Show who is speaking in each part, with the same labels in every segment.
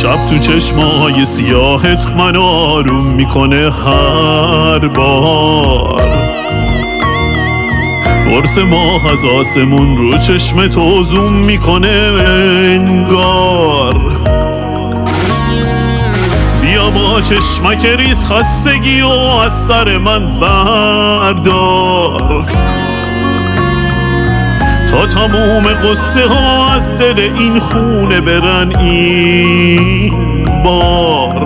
Speaker 1: شب تو چشمای سیاهت من آروم میکنه هر بار. قرص ماه از آسمون رو چشم تو زوم میکنه انگار. بیا با چشمک ریز خستگی و از سر من بردار، تا تموم قصه ها از دل این خونه برن این بار.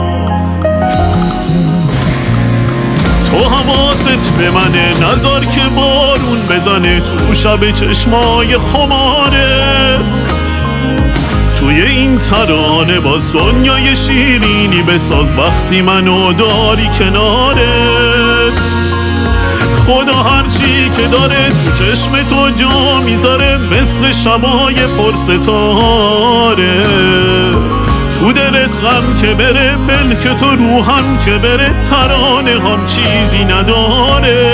Speaker 1: تو حواست به منه، نذار که بارون بزنه تو شب چشمای خمارت. توی این ترانه باز دنیای شیرینی بساز وقتی منو داری کنارت. خدا هرچی که داره تو چشم تو جا میذاره، مثل شبای پرستاره. تو دلت غم که بره، پلک تو روحم که بره، ترانه هم چیزی نداره.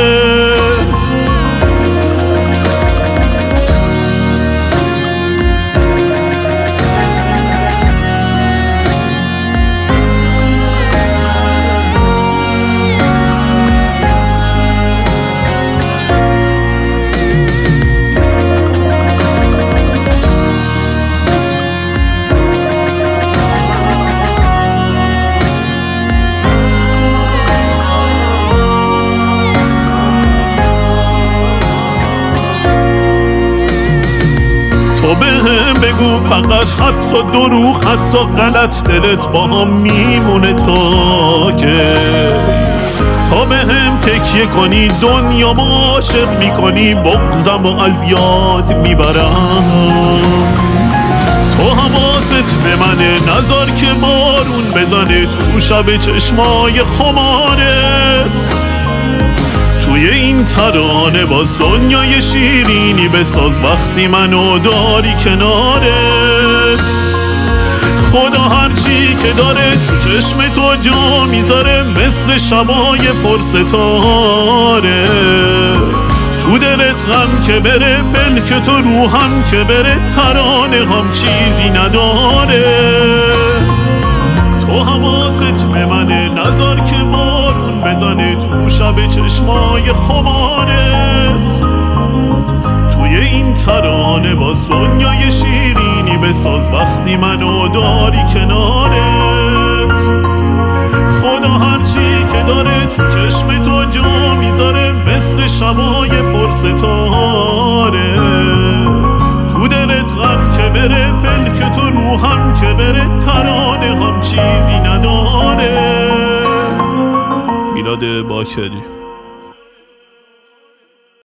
Speaker 1: تو بهم بگو فقط، حتی دروغ حتی غلط، دلت با هم میمونه تا که تا بهم تکیه کنی دنیا ما عاشق میکنی، بغضم و از یاد میبرم. تو حواست به منه، نذار که بارون بزنه تو شب چشمای خمارت. توی این ترانه باز دنیای شیرینی بساز وقتی منو داری کنارت. خدا هرچی که داره تو چشم تو جا میذاره، مثل شبای پرستاره. تو دلت غم که بره، پلک تو روحم که بره، ترانه هم چیزی نداره. تو حواست به منه، نذار که بارون بزنه تو شب چشمای خمارت. توی این ترانه باز دنیای شیرینی بساز وقتی منو داری کنارت. خدا هرچی که داره تو چشم تو جا میذاره، مثل شبای پرستاره. تو دلت غم که بره، پلک تو روحم که بره، ترانه هم چیزی نداره. میلاد باکری.